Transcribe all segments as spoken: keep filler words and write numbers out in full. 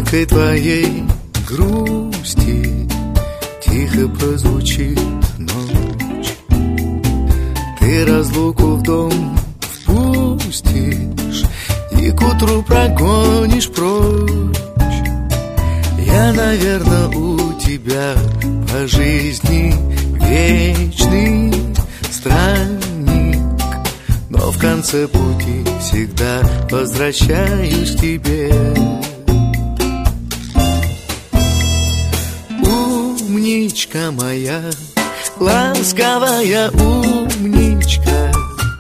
улыбкой твоей грусти тихо прозвучит ночь. Ты разлуку в дом впустишь и к утру прогонишь прочь. Я, наверное, у тебя по жизни вечный странник, но в конце пути всегда возвращаюсь к тебе. Умничка моя, ласковая умничка,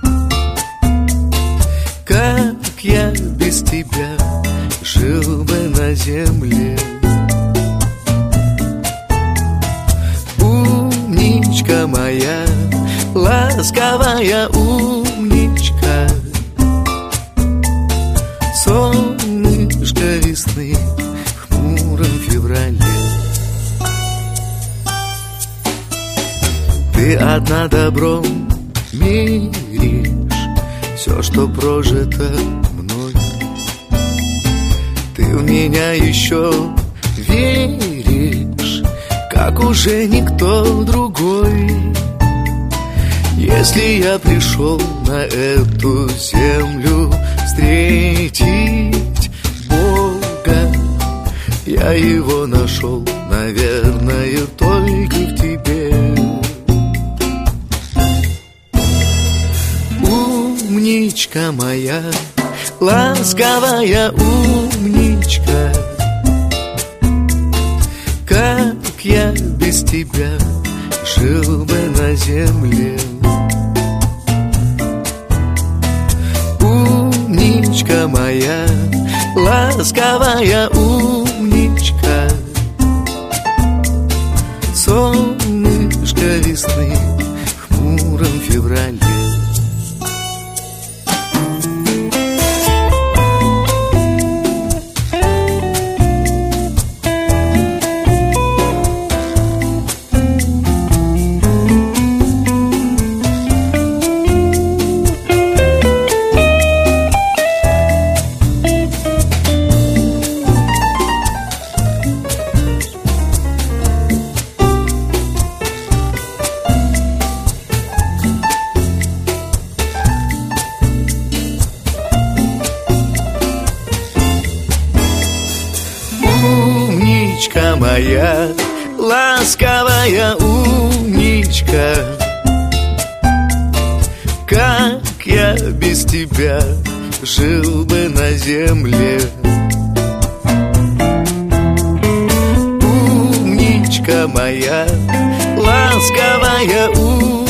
как я без тебя жил бы на земле. Умничка моя, ласковая умничка, солнышко весны в хмуром феврале. Ты одна добром меришь все, что прожито мной. Ты в меня еще веришь, как уже никто другой. Если я пришел на эту землю встретить Бога, я его нашел, наверное, только в тебе. Умничка моя, ласковая умничка, как я без тебя жил бы на земле. Умничка моя, ласковая умничка, солнышко весны в хмуром феврале. Умничка моя, ласковая умничка, как я без тебя жил бы на земле. Умничка моя, ласковая умничка,